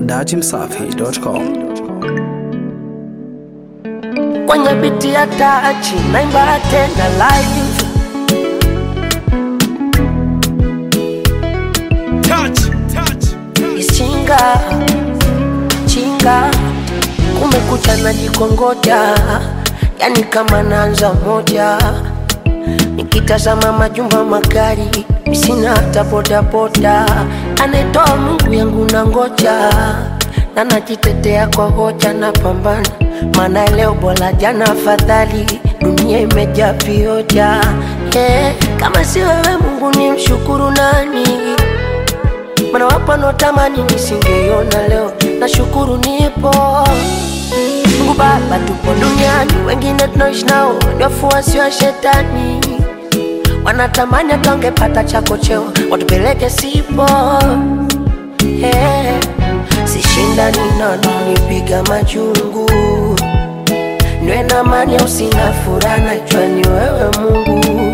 dachimsafi.com. Kwenye biti ya tachi naimba tena live. Chinga, chinga, kumekucha najikongoja, yani kama naanza moja. Nikitazama majumba magari, sina hata boda boda. Anetoa Mungu yangu na ngoja, na najitetea kwa hoja na pambana. Maana leo bora jana afadhali, dunia imejaa vioja. Kama si wewe Mungu ni mshukuru nani? Mana wapo notamani nisingeiona leo, na shukuru nipo. Mungu Baba tupo duniani, wengine tunaishi nao ni wafuasi wa shetani. Wanatamani tungepata chako cheo, watupeleke sipo. Sishindani nani nipiga majungu, niwe na amani au sina furaha, najua ni wewe Mungu.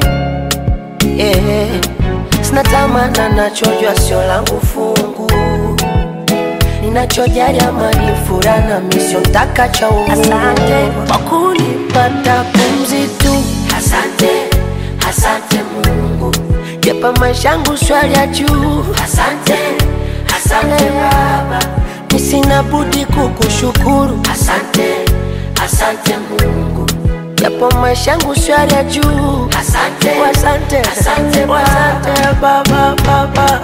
Sina tamana nachojua sio langu fungu, ninachojali amani furaha na misio ntaka cha uungu. Asante kwa kunipata pumzi tu, asante, asante Mungu. Jepa maisha yangu swali ya juu, asante, asante Baba. Nisina budi kukushukuru, asante, asante Mungu. Japo maisha yangu swali ya juu, asante, asante, asante, asante Baba, Baba.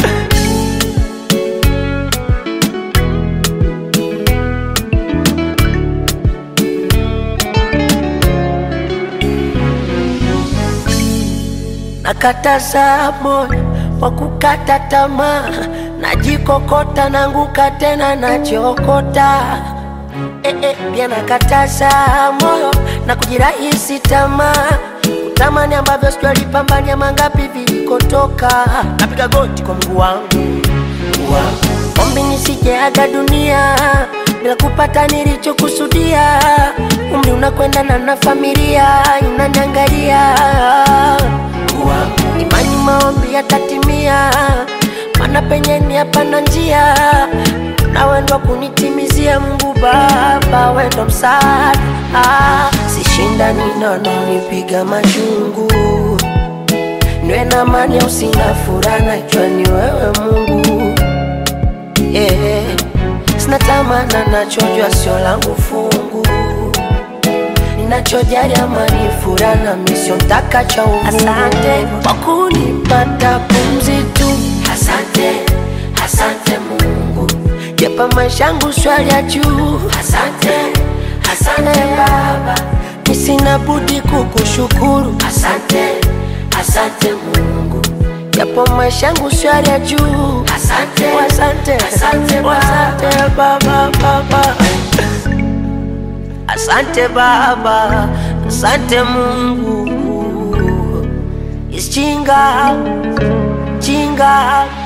Nakataza moyo wa kukata tamaa, najikokota nanguka tena najiokota. Pia nakataza moyo na kujirahisi tamaa, kutamani ambavyo sijalipambania mangapi vilikotoka. Napiga goti kwa Mungu wangu, ombi nisijeaga dunia bila kupata nilichokusudia. Umri unakwenda na familia inaniangalia. Imani maombi yatatimia, mana penye ni hapana njia. Na wendo kunitimizia Mungu Baba, wendo msaada. Sishindani nono nipiga majungu, niwe na amani au sina furaha, najua ni wewe Mungu. Sina tamana nachojua sio langu fungu, ninachojali amani furaha na misio ntaka cha uungu. Asante kwa kunipata pumzi tu, asante, asante Mungu. Jepa maisha yangu swali ya juu, asante, asante Baba. Nisina budi kukushukuru, asante, asante Mungu. Japo maisha yangu swali ya juu, asante, asante, asante, asante Baba, Baba. Asante Baba, asante Mungu. Chinga, chinga.